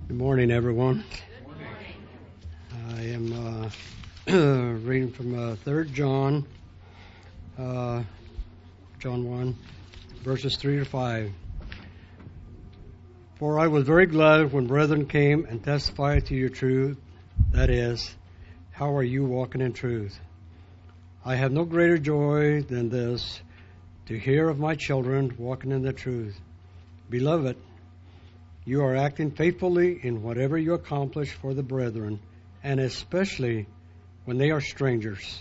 Good morning, everyone. I am reading from 3 John, John 1, verses 3 to 5. For I was very glad when brethren came and testified to your truth, that is, how are you walking in truth? I have no greater joy than this, to hear of my children walking in the truth. Beloved, you are acting faithfully in whatever you accomplish for the brethren, and especially when they are strangers.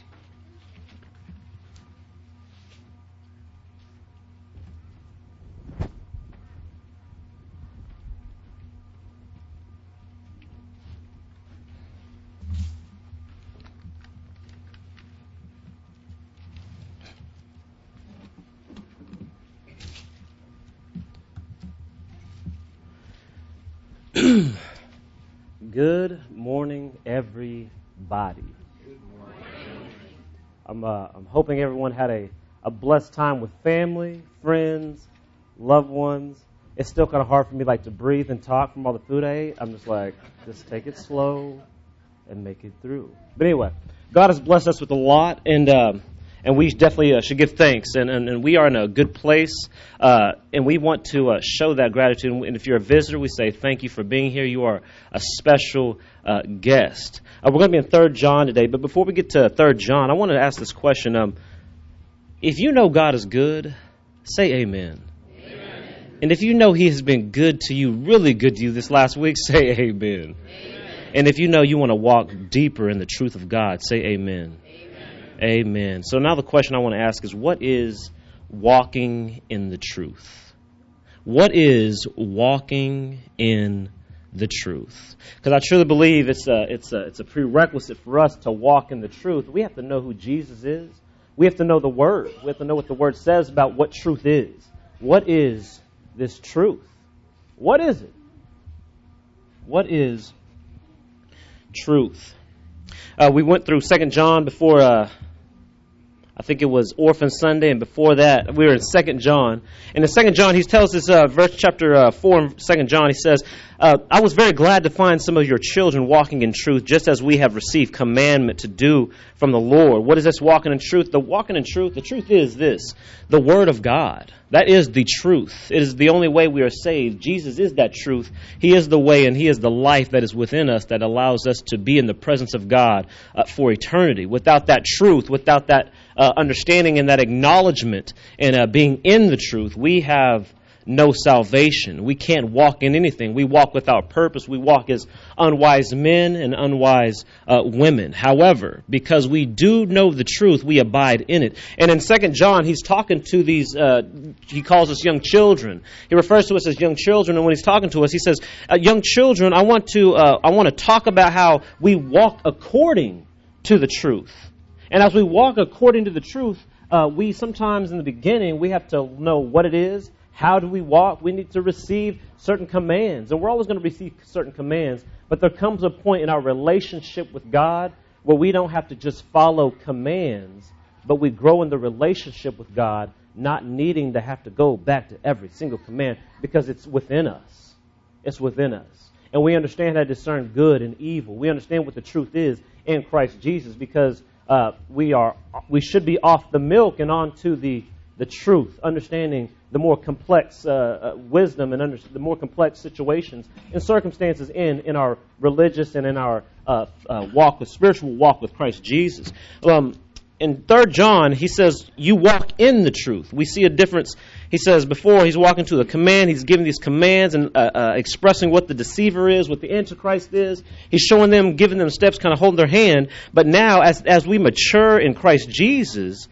Good morning, everybody. Good morning. I'm hoping everyone had a blessed time with family, friends, loved ones. It's still kind of hard for me to breathe and talk from all the food I ate. I'm just take it slow and make it through. But anyway, God has blessed us with a lot, and we definitely should give thanks. And we are in a good place, and we want to show that gratitude. And if you're a visitor, we say thank you for being here. You are a special guest. We're going to be in 3 John today, but before we get to 3 John, I want to ask this question. If you know God is good, say amen. Amen. And if you know He has been good to you, really good to you this last week, say amen. Amen. And if you know you want to walk deeper in the truth of God, say amen. Amen. So now the question I want to ask is, what is walking in the truth? What is walking in the truth? Because I truly believe it's a prerequisite for us to walk in the truth. We have to know who Jesus is. We have to know the Word. We have to know what the Word says about what truth is. What is this truth? What is it? What is truth? We went through 2 John before, I think it was Orphan Sunday, and before that, we were in 2 John. And in 2 John, he tells us, verse chapter 4 in 2 John, he says, I was very glad to find some of your children walking in truth, just as we have received commandment to do from the Lord. What is this walking in truth? The walking in truth, the truth is this, the Word of God. That is the truth. It is the only way we are saved. Jesus is that truth. He is the way, and He is the life that is within us that allows us to be in the presence of God for eternity. Without that truth, without that understanding and that acknowledgement and being in the truth, we have no salvation. We can't walk in anything. We walk without purpose. We walk as unwise men and unwise women. However, because we do know the truth, we abide in it. And in 2 John, he's talking to these, he calls us young children. He refers to us as young children, and when he's talking to us, he says, young children, I want to talk about how we walk according to the truth. And as we walk according to the truth, we sometimes in the beginning, we have to know what it is. How do we walk? We need to receive certain commands. And we're always going to receive certain commands. But there comes a point in our relationship with God where we don't have to just follow commands, but we grow in the relationship with God, not needing to have to go back to every single command because it's within us. It's within us. And we understand how to discern good and evil. We understand what the truth is in Christ Jesus because we should be off the milk and onto the truth, understanding the more complex wisdom and the more complex situations and circumstances in our religious and in our spiritual walk with Christ Jesus. In 3 John, he says, you walk in the truth. We see a difference. He says before he's walking to the command, he's giving these commands and expressing what the deceiver is, what the Antichrist is. He's showing them, giving them steps, kind of holding their hand. But now, as we mature in Christ Jesus,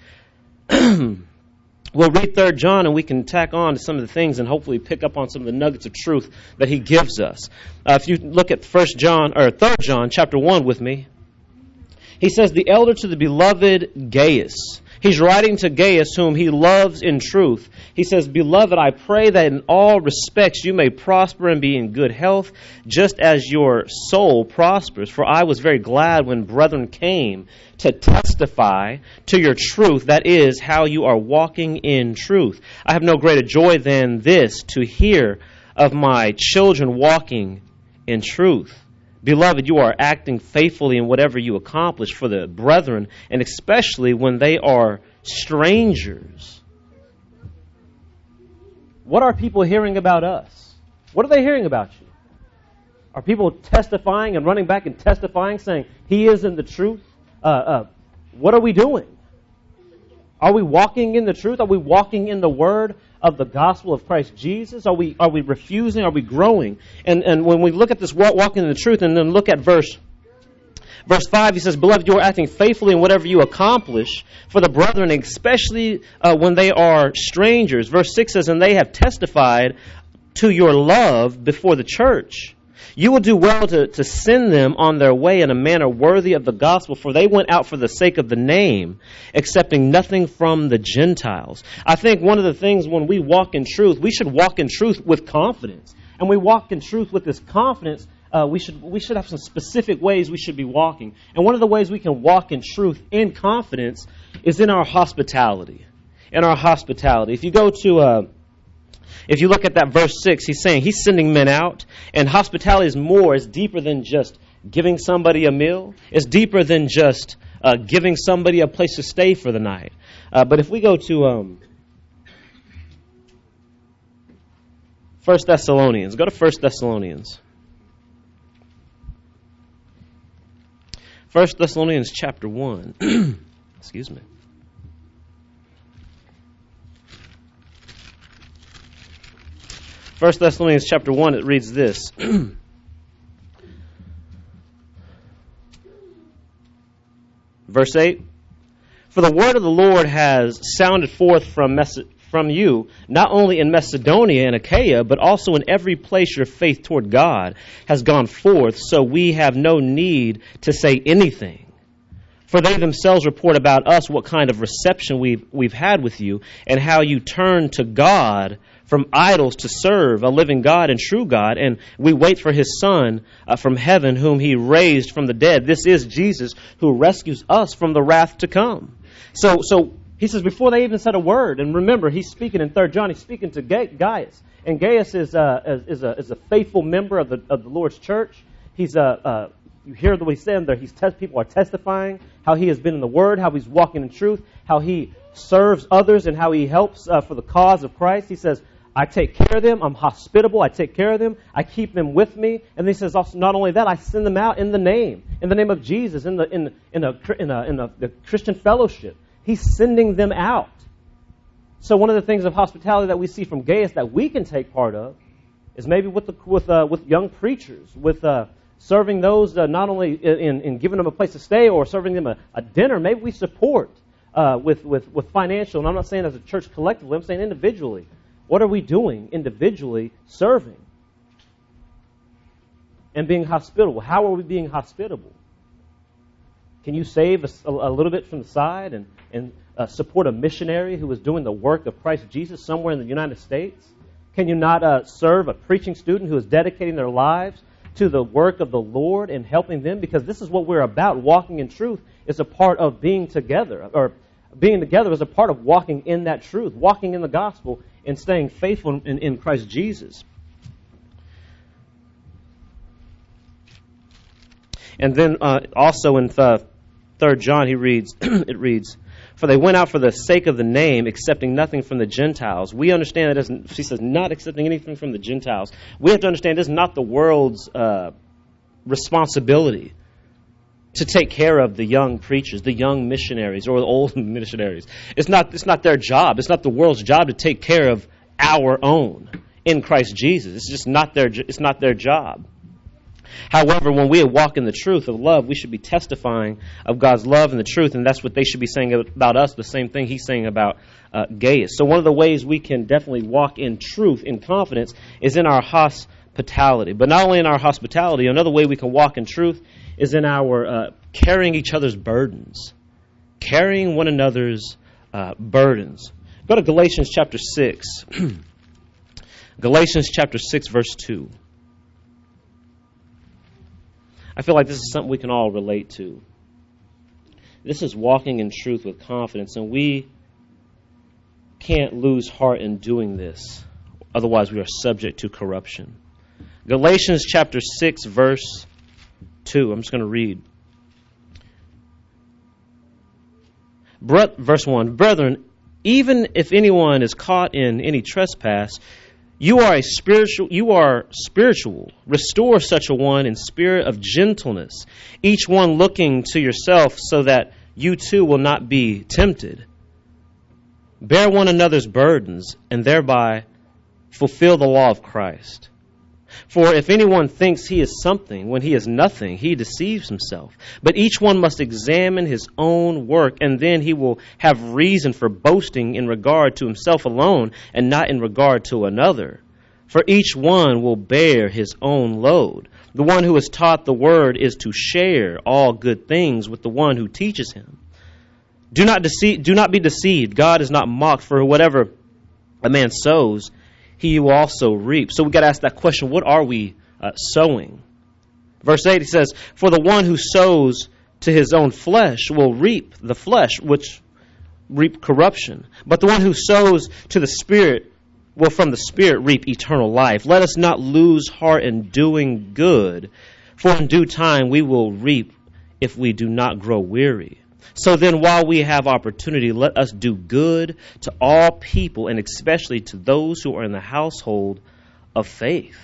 we'll read 3 John and we can tack on to some of the things and hopefully pick up on some of the nuggets of truth that he gives us. If you look at 3 John chapter 1 with me, he says, the elder to the beloved Gaius. He's writing to Gaius, whom he loves in truth. He says, beloved, I pray that in all respects you may prosper and be in good health, just as your soul prospers. For I was very glad when brethren came to testify to your truth, that is, how you are walking in truth. I have no greater joy than this, to hear of my children walking in truth. Beloved, you are acting faithfully in whatever you accomplish for the brethren, and especially when they are strangers. What are people hearing about us? What are they hearing about you? Are people testifying and running back and testifying, saying, he is in the truth? What are we doing? Are we walking in the truth? Are we walking in the word of the gospel of Christ Jesus? Are we refusing? Are we growing? And when we look at this walking in the truth, and then look at verse 5, he says, Beloved, you are acting faithfully in whatever you accomplish for the brethren, especially when they are strangers. Verse 6 says, And they have testified to your love before the church. You will do well to send them on their way in a manner worthy of the gospel, for they went out for the sake of the name, accepting nothing from the Gentiles. I think one of the things when we walk in truth, we should walk in truth with confidence. And we walk in truth with this confidence, we should have some specific ways we should be walking. And one of the ways we can walk in truth in confidence is in our hospitality. In our hospitality. If you go to... If you look at that verse 6, he's saying he's sending men out, and hospitality is more, it's deeper than just giving somebody a meal. It's deeper than just giving somebody a place to stay for the night. But if we go to 1 Thessalonians, go to 1 Thessalonians. 1 Thessalonians chapter 1. Excuse me. 1 Thessalonians chapter 1, it reads this. Verse 8. For the word of the Lord has sounded forth from you, not only in Macedonia and Achaia, but also in every place your faith toward God has gone forth, so we have no need to say anything. For they themselves report about us what kind of reception we've had with you, and how you turn to God from idols to serve a living God and true God, and we wait for His Son from heaven, whom He raised from the dead. This is Jesus, who rescues us from the wrath to come. So he says before they even said a word, and remember, he's speaking in 3 John. He's speaking to Gaius, and Gaius is a faithful member of the Lord's church. He's you hear what he's saying there. People are testifying how he has been in the Word, how he's walking in truth, how he serves others, and how he helps for the cause of Christ. He says, I take care of them. I'm hospitable. I take care of them. I keep them with me. And he says also, not only that, I send them out in the name of Jesus, in the Christian fellowship. He's sending them out. So one of the things of hospitality that we see from Gaius that we can take part of is maybe with young preachers, with serving those not only in giving them a place to stay or serving them a dinner. Maybe we support with financial. And I'm not saying as a church collectively. I'm saying individually. What are we doing individually serving and being hospitable? How are we being hospitable? Can you save a little bit from the side and support a missionary who is doing the work of Christ Jesus somewhere in the United States? Can you not serve a preaching student who is dedicating their lives to the work of the Lord and helping them? Because this is what we're about. Walking in truth is a part of being together, or being together is a part of walking in that truth, walking in the gospel and staying faithful in Christ Jesus. And then also in 3 John, it reads, For they went out for the sake of the name, accepting nothing from the Gentiles. We understand that she says, not accepting anything from the Gentiles. We have to understand this is not the world's responsibility to take care of the young preachers, the young missionaries, or the old missionaries. It's not their job. It's not the world's job to take care of our own in Christ Jesus. It's just not their job. However, when we walk in the truth of love, we should be testifying of God's love and the truth, and that's what they should be saying about us, the same thing he's saying about Gaius. So one of the ways we can definitely walk in truth, in confidence, is in our hospitality. But not only in our hospitality, another way we can walk in truth is in our carrying each other's burdens. Carrying one another's burdens. Go to Galatians chapter 6. Galatians chapter 6, verse 2. I feel like this is something we can all relate to. This is walking in truth with confidence, and we can't lose heart in doing this. Otherwise, we are subject to corruption. Galatians chapter 6, verse 2. I'm just going to read. Verse 1. Brethren, even if anyone is caught in any trespass, you are spiritual. Restore such a one in spirit of gentleness, each one looking to yourself so that you too will not be tempted. Bear one another's burdens and thereby fulfill the law of Christ. For if anyone thinks he is something when he is nothing, he deceives himself. But each one must examine his own work, and then he will have reason for boasting in regard to himself alone and not in regard to another. For each one will bear his own load. The one who is taught the word is to share all good things with the one who teaches him. Do not be deceived. God is not mocked, for whatever a man sows, he will also reap. So we've got to ask that question, what are we sowing? Verse 8, he says, for the one who sows to his own flesh will reap the flesh, which reap corruption. But the one who sows to the Spirit will from the Spirit reap eternal life. Let us not lose heart in doing good, for in due time we will reap if we do not grow weary. So then, while we have opportunity, let us do good to all people, and especially to those who are in the household of faith.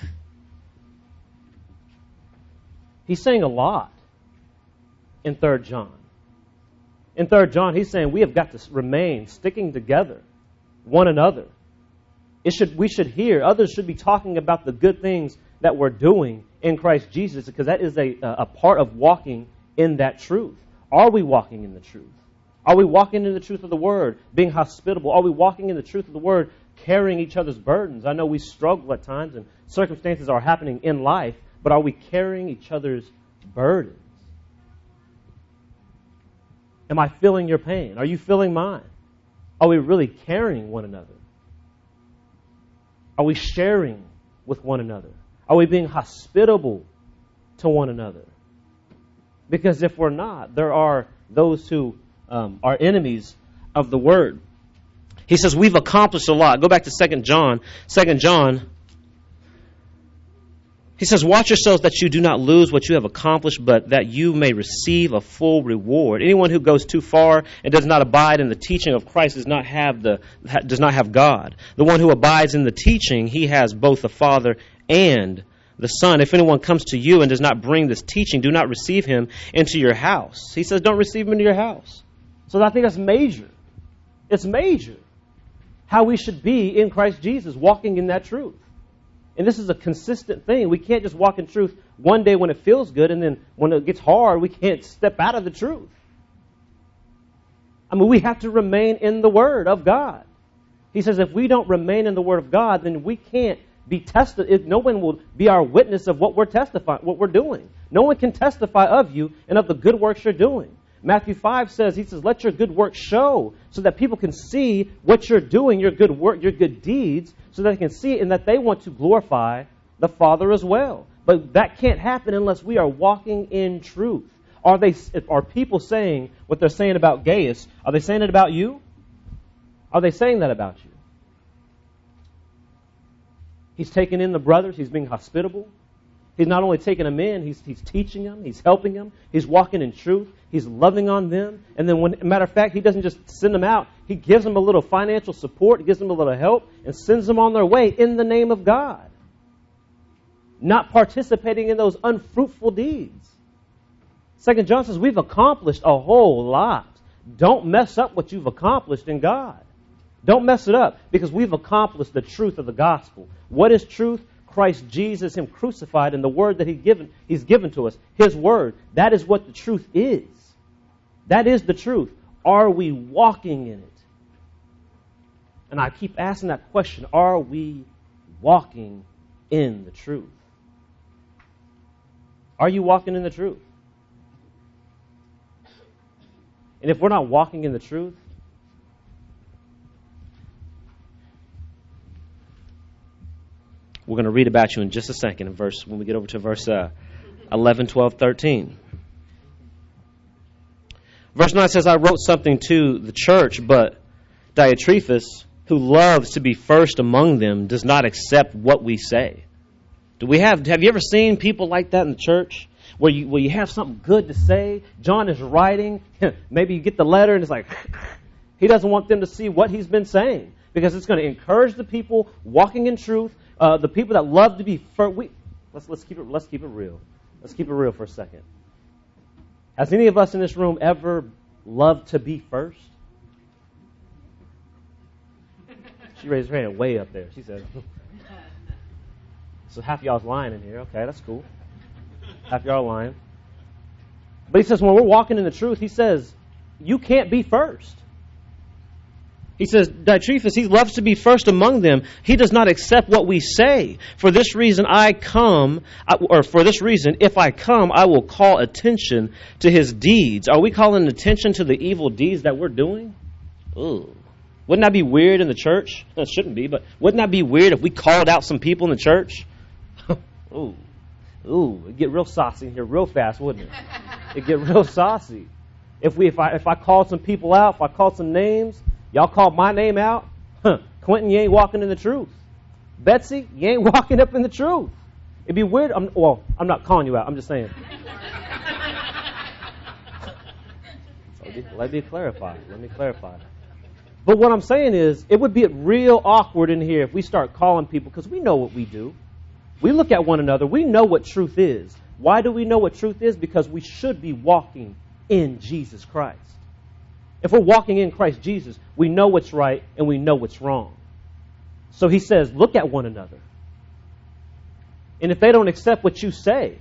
He's saying a lot in 3 John. In 3 John, he's saying we have got to remain sticking together, one another. We should hear, others should be talking about the good things that we're doing in Christ Jesus, because that is a part of walking in that truth. Are we walking in the truth? Are we walking in the truth of the Word, being hospitable? Are we walking in the truth of the Word, carrying each other's burdens? I know we struggle at times and circumstances are happening in life, but are we carrying each other's burdens? Am I feeling your pain? Are you feeling mine? Are we really carrying one another? Are we sharing with one another? Are we being hospitable to one another? Because if we're not, there are those who are enemies of the Word. He says we've accomplished a lot. Go back to 2 John. 2 John, he says, watch yourselves that you do not lose what you have accomplished, but that you may receive a full reward. Anyone who goes too far and does not abide in the teaching of Christ does not have God. The one who abides in the teaching, he has both the Father and the Son. If anyone comes to you and does not bring this teaching, do not receive him into your house. He says, don't receive him into your house. So I think that's major. It's major how we should be in Christ Jesus, walking in that truth. And this is a consistent thing. We can't just walk in truth one day when it feels good, and then when it gets hard, we can't step out of the truth. I mean, we have to remain in the Word of God. He says if we don't remain in the Word of God, then we can't be tested. No one will be our witness of what we're testifying, what we're doing. No one can testify of you and of the good works you're doing. Matthew 5 says, he says, let your good works show so that people can see what you're doing, your good work, your good deeds, so that they can see it and that they want to glorify the Father as well. But that can't happen unless we are walking in truth. Are people saying what they're saying about Gaius? Are they saying it about you? Are they saying that about you? He's taking in the brothers. He's being hospitable. He's not only taking them in, he's teaching them. He's helping them. He's walking in truth. He's loving on them. And then, matter of fact, he doesn't just send them out. He gives them a little financial support, gives them a little help, and sends them on their way in the name of God. Not participating in those unfruitful deeds. 2 John says we've accomplished a whole lot. Don't mess up what you've accomplished in God. Don't mess it up, because we've accomplished the truth of the gospel. What is truth? Christ Jesus, Him crucified, and the word that He's given to us, His word. That is what the truth is. That is the truth. Are we walking in it? And I keep asking that question, are we walking in the truth? Are you walking in the truth? And if we're not walking in the truth, we're going to read about you in just a second when we get over to verse 11, 12, 13. Verse 9 says, I wrote something to the church, but Diotrephes, who loves to be first among them, does not accept what we say. Have you ever seen people like that in the church? Where you have something good to say, John is writing, maybe you get the letter and it's like, he doesn't want them to see what he's been saying because it's going to encourage the people walking in truth, the people that love to be first. Let's keep it real. Let's keep it real for a second. Has any of us in this room ever loved to be first? She raised her hand way up there. She said, so half y'all's lying in here. Okay, that's cool. Half y'all lying. But he says when we're walking in the truth, he says, you can't be first. He says, Diotrephes, he loves to be first among them. He does not accept what we say. For this reason, if I come, I will call attention to his deeds. Are we calling attention to the evil deeds that we're doing? Ooh. Wouldn't that be weird in the church? No, it shouldn't be, but wouldn't that be weird if we called out some people in the church? Ooh, it'd get real saucy in here real fast, wouldn't it? It'd get real saucy. If I called some people out, if I called some names, y'all called my name out, Quentin, you ain't walking in the truth. Betsy, you ain't walking up in the truth. It'd be weird. I'm not calling you out. I'm just saying. So let me clarify. But what I'm saying is, it would be real awkward in here if we start calling people, because we know what we do. We look at one another. We know what truth is. Why do we know what truth is? Because we should be walking in Jesus Christ. If we're walking in Christ Jesus, we know what's right and we know what's wrong. So he says, look at one another. And if they don't accept what you say,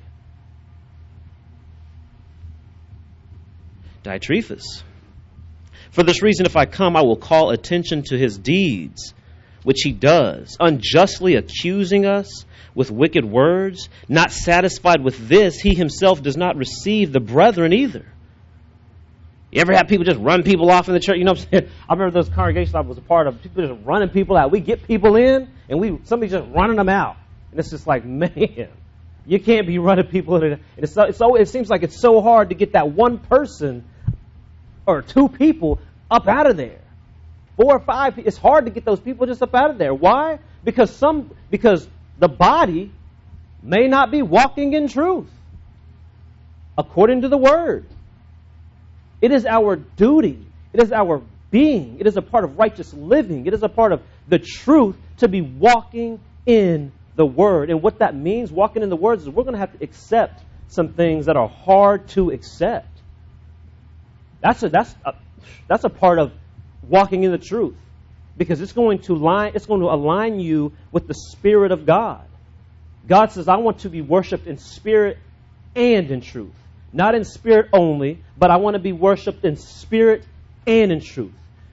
Diotrephes, for this reason, if I come, I will call attention to his deeds, which he does, unjustly accusing us with wicked words. Not satisfied with this, he himself does not receive the brethren either. You ever have people just run people off in the church? You know what I'm saying? I remember those congregations I was a part of, people just running people out. We get people in, and somebody's just running them out. And it's just like, man, you can't be running people in. And it seems like it's so hard to get that one person or two people up out of there. 4 or 5, it's hard to get those people just up out of there. Why? Because the body may not be walking in truth according to the word. It is our duty. It is our being. It is a part of righteous living. It is a part of the truth to be walking in the word. And what that means, walking in the word, is we're going to have to accept some things that are hard to accept. That's a part of walking in the truth, because it's going to align you with the Spirit of God. God says, I want to be worshipped in spirit and in truth. Not in spirit only, but I want to be worshipped in spirit and in truth.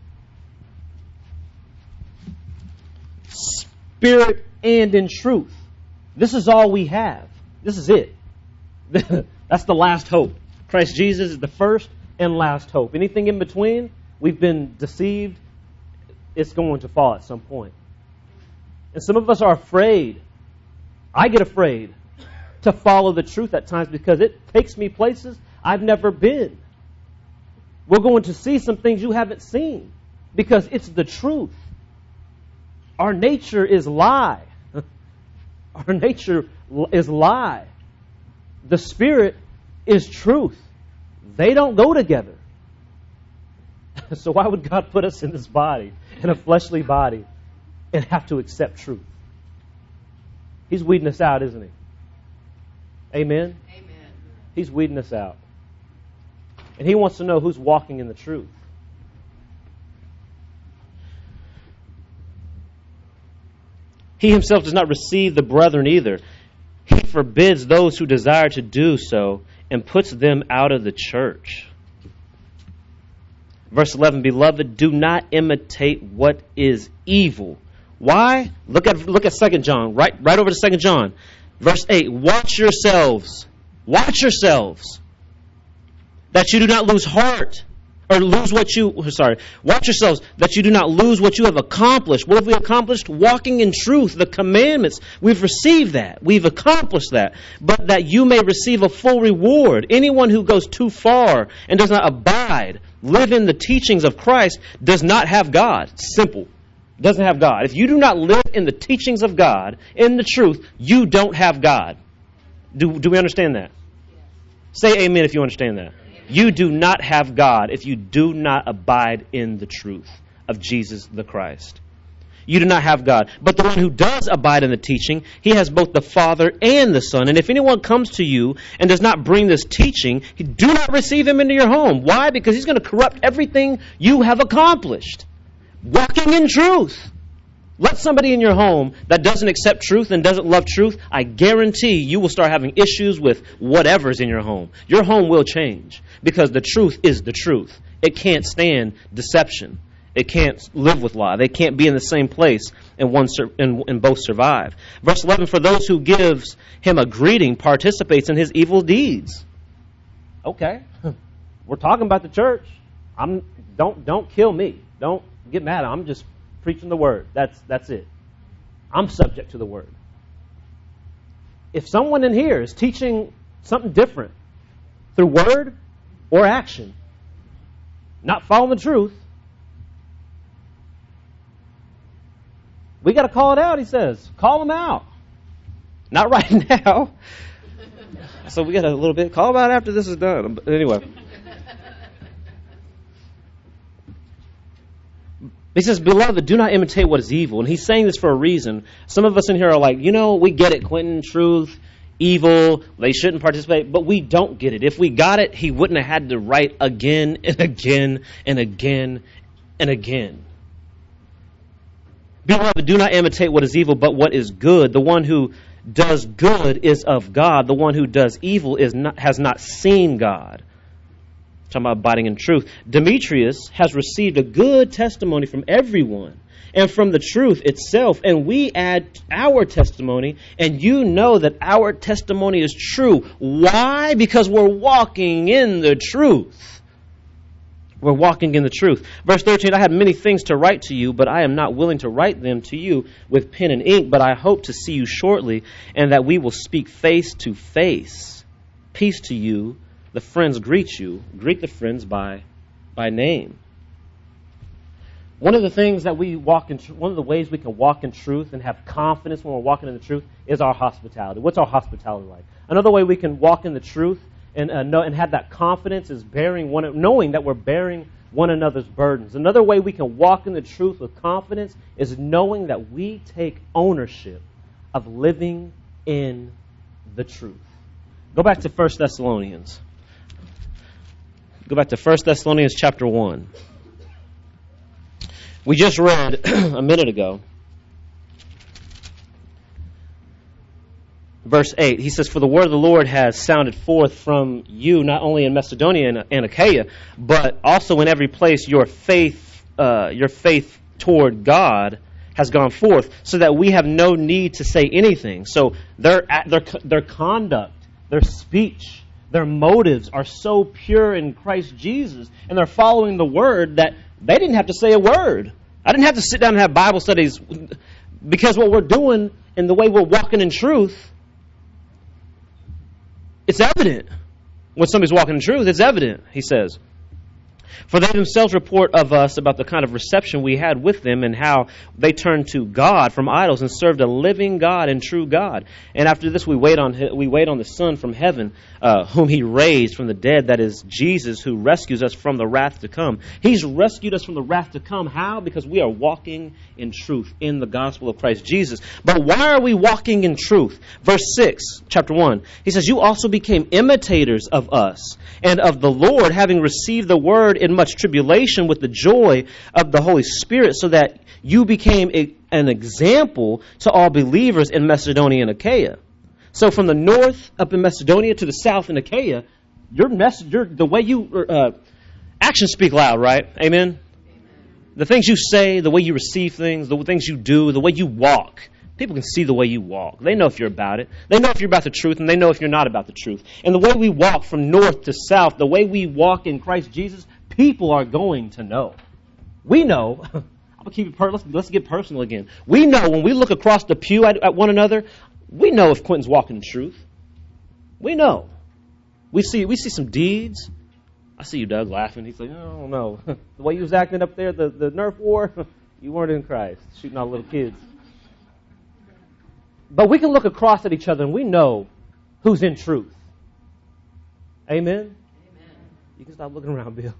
Spirit and in truth. This is all we have. This is it. That's the last hope. Christ Jesus is the first and last hope. Anything in between, we've been deceived. It's going to fall at some point. And some of us are afraid. I get afraid to follow the truth at times because it takes me places I've never been. We're going to see some things you haven't seen because it's the truth. Our nature is lie. Our nature is lie. The Spirit is truth. They don't go together. So why would God put us in this body, in a fleshly body, and have to accept truth? He's weeding us out, isn't he? Amen? Amen. He's weeding us out. And he wants to know who's walking in the truth. He himself does not receive the brethren either. He forbids those who desire to do so and puts them out of the church. Verse 11, beloved, do not imitate what is evil. Why? Look at 2 John, right over to 2 John. Verse 8, watch yourselves, that you do not lose heart, or watch yourselves, that you do not lose what you have accomplished. What have we accomplished? Walking in truth, the commandments. We've received that. We've accomplished that. But that you may receive a full reward. Anyone who goes too far and does not abide, live in the teachings of Christ, does not have God. Simple. doesn't have God. If you do not live in the teachings of God, in the truth, you don't have God. Do we understand that? Say amen if you understand that. You do not have God if you do not abide in the truth of Jesus the Christ. You do not have God. But the one who does abide in the teaching, he has both the Father and the Son. And if anyone comes to you and does not bring this teaching, do not receive him into your home. Why? Because he's going to corrupt everything you have accomplished. Walking in truth. Let somebody in your home that doesn't accept truth and doesn't love truth, I guarantee you will start having issues with whatever's in your home. Your home will change because the truth is the truth. It can't stand deception. It can't live with lie. They can't be in the same place and both survive. Verse 11, for those who gives him a greeting participates in his evil deeds. Okay, we're talking about the church. Don't kill me. Don't get mad. I'm just preaching the word. That's it. I'm subject to the word. If someone in here is teaching something different through word or action, not following the truth, we got to call it out, he says. Call them out. Not right now. So we got a little bit. Call them out after this is done. But anyway. He says, beloved, do not imitate what is evil. And he's saying this for a reason. Some of us in here are like, we get it, Quentin, truth, evil, they shouldn't participate. But we don't get it. If we got it, he wouldn't have had to write again and again and again and again. Beloved, do not imitate what is evil, but what is good. The one who does good is of God. The one who does evil has not seen God. Talking about abiding in truth. Demetrius has received a good testimony from everyone and from the truth itself, and we add our testimony, and you know that our testimony is true. Why? Because we're walking in the truth. We're walking in the truth. Verse 13, I had many things to write to you, but I am not willing to write them to you with pen and ink, but I hope to see you shortly, and that we will speak face to face. Peace to you. The friends greet you. Greet the friends by name. One of the things that one of the ways we can walk in truth and have confidence when we're walking in the truth is our hospitality. What's our hospitality like? Another way we can walk in the truth and have that confidence is knowing that we're bearing one another's burdens. Another way we can walk in the truth with confidence is knowing that we take ownership of living in the truth. Go back to 1 Thessalonians. Go back to 1 Thessalonians chapter 1. We just read a minute ago. Verse 8, he says, for the word of the Lord has sounded forth from you, not only in Macedonia and Achaia, but also in every place your faith toward God has gone forth, so that we have no need to say anything. So their conduct, their speech, their motives are so pure in Christ Jesus, and they're following the word that they didn't have to say a word. I didn't have to sit down and have Bible studies, because what we're doing and the way we're walking in truth, it's evident. When somebody's walking in truth, it's evident, he says. For they themselves report of us about the kind of reception we had with them and how they turned to God from idols and served a living God and true God. And after this, we wait on the Son from heaven, whom He raised from the dead, that is Jesus, who rescues us from the wrath to come. He's rescued us from the wrath to come. How? Because we are walking in truth in the gospel of Christ Jesus. But why are we walking in truth? Verse 6, chapter 1, he says, you also became imitators of us and of the Lord, having received the word in much tribulation with the joy of the Holy Spirit, so that you became an example to all believers in Macedonia and Achaia. So from the north up in Macedonia to the south in Achaia, the way you actions speak loud, right? Amen? The things you say, the way you receive things, the things you do, the way you walk. People can see the way you walk. They know if you're about it. They know if you're about the truth, and they know if you're not about the truth. And the way we walk from north to south, the way we walk in Christ Jesus, people are going to know. We know. I'm gonna keep it. Let's get personal again. We know when we look across the pew at one another. We know if Quentin's walking in truth. We know. We see some deeds. I see you, Doug, laughing. He's like, I don't know. The way he was acting up there, the Nerf war. You weren't in Christ, shooting all little kids. But we can look across at each other and we know who's in truth. Amen? Amen. You can stop looking around, Bill.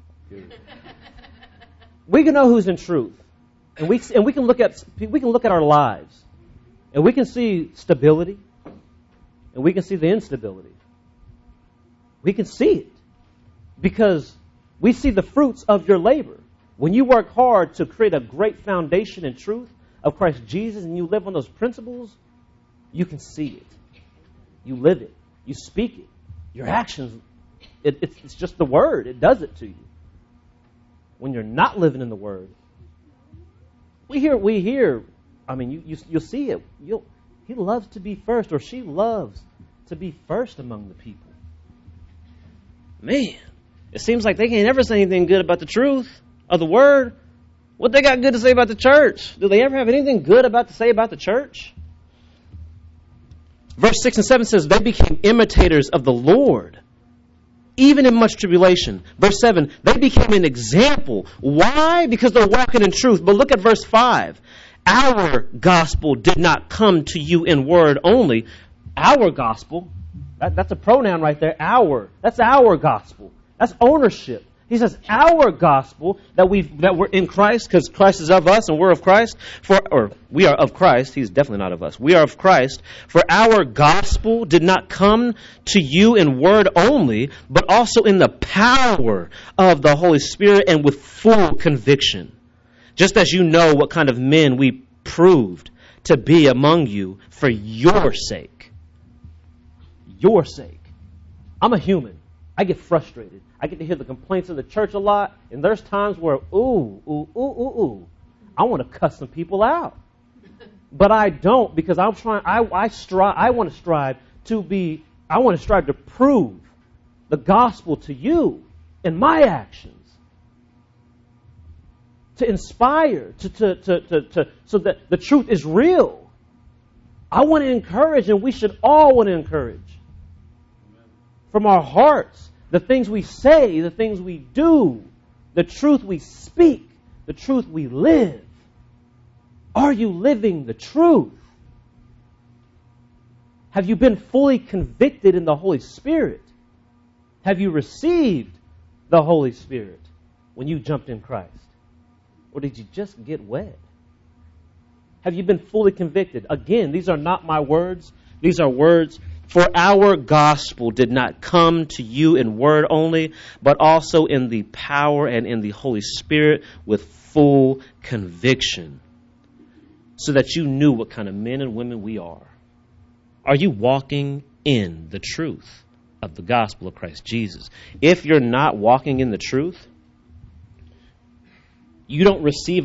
We can know who's in truth. And we can look at our lives. And we can see stability. And we can see the instability. We can see it. Because we see the fruits of your labor. When you work hard to create a great foundation in truth of Christ Jesus and you live on those principles, you can see it. You live it. You speak it. Your actions, it's just the Word. It does it to you. When you're not living in the Word, we hear. I mean, you'll see it. He loves to be first, or she loves to be first among the people. Man, it seems like they can't ever say anything good about the truth of the Word. What they got good to say about the church? Do they ever have anything good to say about the church? Verse 6 and 7 says, they became imitators of the Lord, even in much tribulation. Verse 7, they became an example. Why? Because they're walking in truth. But look at verse 5. Our gospel did not come to you in word only. Our gospel, that's a pronoun right there, our. That's our gospel. That's ownership. He says our gospel that we're in Christ because Christ is of us and we're of Christ. We are of Christ. He's definitely not of us. We are of Christ. For our gospel did not come to you in word only, but also in the power of the Holy Spirit and with full conviction. Just as you know what kind of men we proved to be among you for your sake. Your sake. I'm a human. I get frustrated. I get to hear the complaints of the church a lot, and there's times where, I want to cuss some people out. But I don't, because I want to strive to prove the gospel to you in my actions. To inspire, so that the truth is real. I want to encourage, and we should all want to encourage. From our hearts, the things we say, the things we do, the truth we speak, the truth we live. Are you living the truth? Have you been fully convicted in the Holy Spirit? Have you received the Holy Spirit when you jumped in Christ? Or did you just get wet? Have you been fully convicted? Again, these are not my words. These are words. For our gospel did not come to you in word only, but also in the power and in the Holy Spirit with full conviction, so that you knew what kind of men and women we are. Are you walking in the truth of the gospel of Christ Jesus? If you're not walking in the truth, you don't receive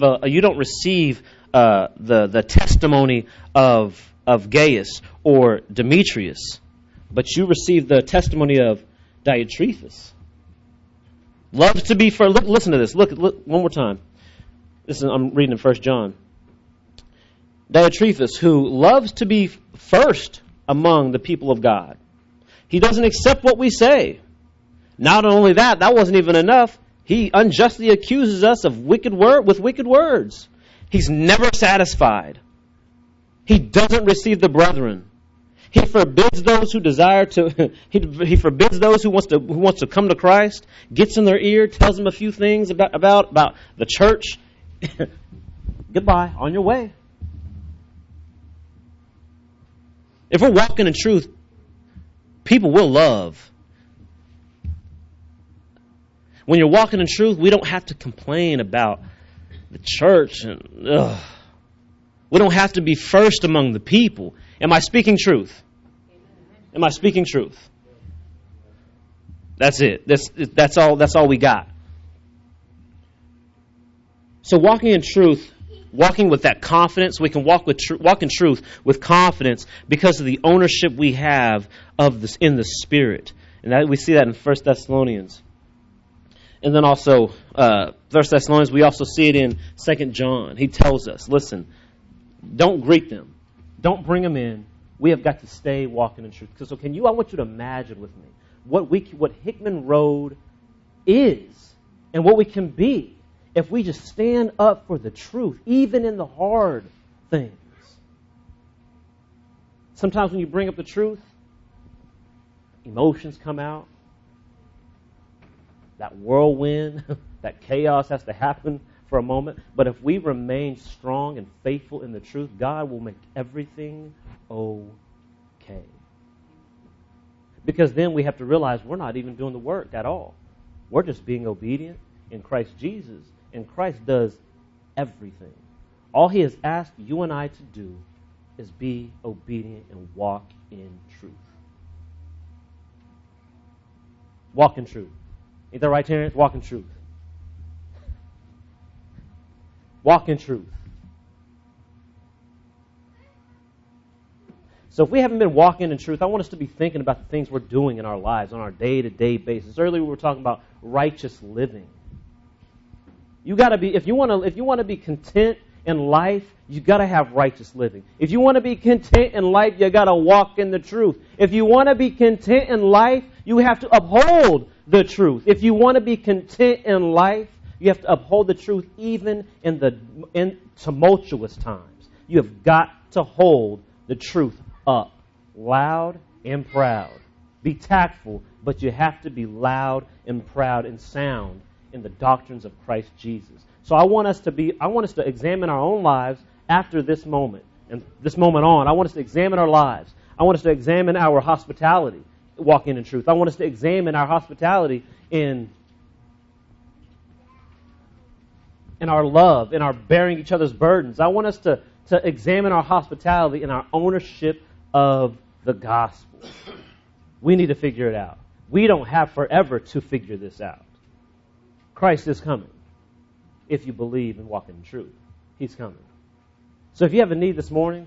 the testimony of Gaius or Demetrius, but you receive the testimony of Diotrephes. Loves to be first. Listen to this. Look one more time. I'm reading in 1 John. Diotrephes, who loves to be first among the people of God. He doesn't accept what we say. Not only that wasn't even enough. He unjustly accuses us of wicked words. He's never satisfied. He doesn't receive the brethren. He forbids those who desire to. He forbids those who wants to come to Christ. Gets in their ear, tells them a few things about the church. Goodbye, on your way. If we're walking in truth, people will love. When you're walking in truth, we don't have to complain about the church and we don't have to be first among the people. Am I speaking truth? Am I speaking truth? That's it. That's all we got. So walking in truth, walking with that confidence, we can walk in truth with confidence because of the ownership we have of this in the Spirit, and that we see that in 1 Thessalonians. And then also, 1 Thessalonians, we also see it in 2 John. He tells us, listen, don't greet them. Don't bring them in. We have got to stay walking in truth. So I want you to imagine with me what Hickman Road is and what we can be if we just stand up for the truth, even in the hard things. Sometimes when you bring up the truth, emotions come out. That whirlwind, that chaos has to happen for a moment. But if we remain strong and faithful in the truth, God will make everything okay. Because then we have to realize we're not even doing the work at all. We're just being obedient in Christ Jesus. And Christ does everything. All He has asked you and I to do is be obedient and walk in truth. Walk in truth. Ain't that right, Terrence? Walk in truth. Walk in truth. So if we haven't been walking in truth, I want us to be thinking about the things we're doing in our lives on our day-to-day basis. Earlier we were talking about righteous living. You got to be, if you want to be content in life, you got to have righteous living. If you want to be content in life, you got to walk in the truth. If you want to be content in life, you have to uphold the truth. If you want to be content in life, you have to uphold the truth even in tumultuous times. You have got to hold the truth up, loud and proud. Be tactful, but you have to be loud and proud and sound in the doctrines of Christ Jesus. So I want us to examine our own lives after this moment. And this moment on, I want us to examine our lives. I want us to examine our hospitality, walking in truth. I want us to examine our hospitality in our love, in our bearing each other's burdens. I want us to examine our hospitality in our ownership of the gospel. We need to figure it out. We don't have forever to figure this out. Christ is coming. If you believe and walk in truth, He's coming. So if you have a need this morning,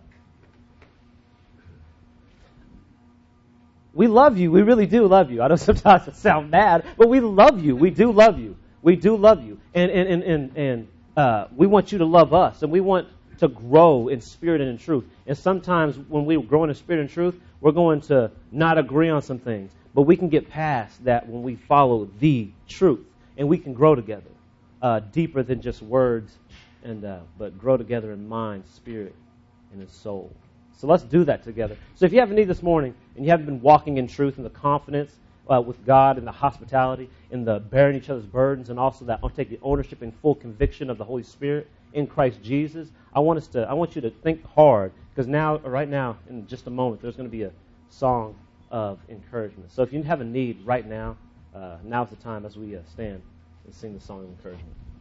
we love you. We really do love you. I know sometimes it sounds mad, but we love you. We do love you. We do love you. And we want you to love us. And we want to grow in spirit and in truth. And sometimes when we grow in spirit and truth, we're going to not agree on some things. But we can get past that when we follow the truth. And we can grow together deeper than just words, but grow together in mind, spirit, and in soul. So let's do that together. So if you have a need this morning and you haven't been walking in truth and the confidence with God and the hospitality and the bearing each other's burdens and also that take the ownership and full conviction of the Holy Spirit in Christ Jesus, I want you to think hard because right now, in just a moment, there's going to be a song of encouragement. So if you have a need right now, now's the time as we stand and sing the song of encouragement.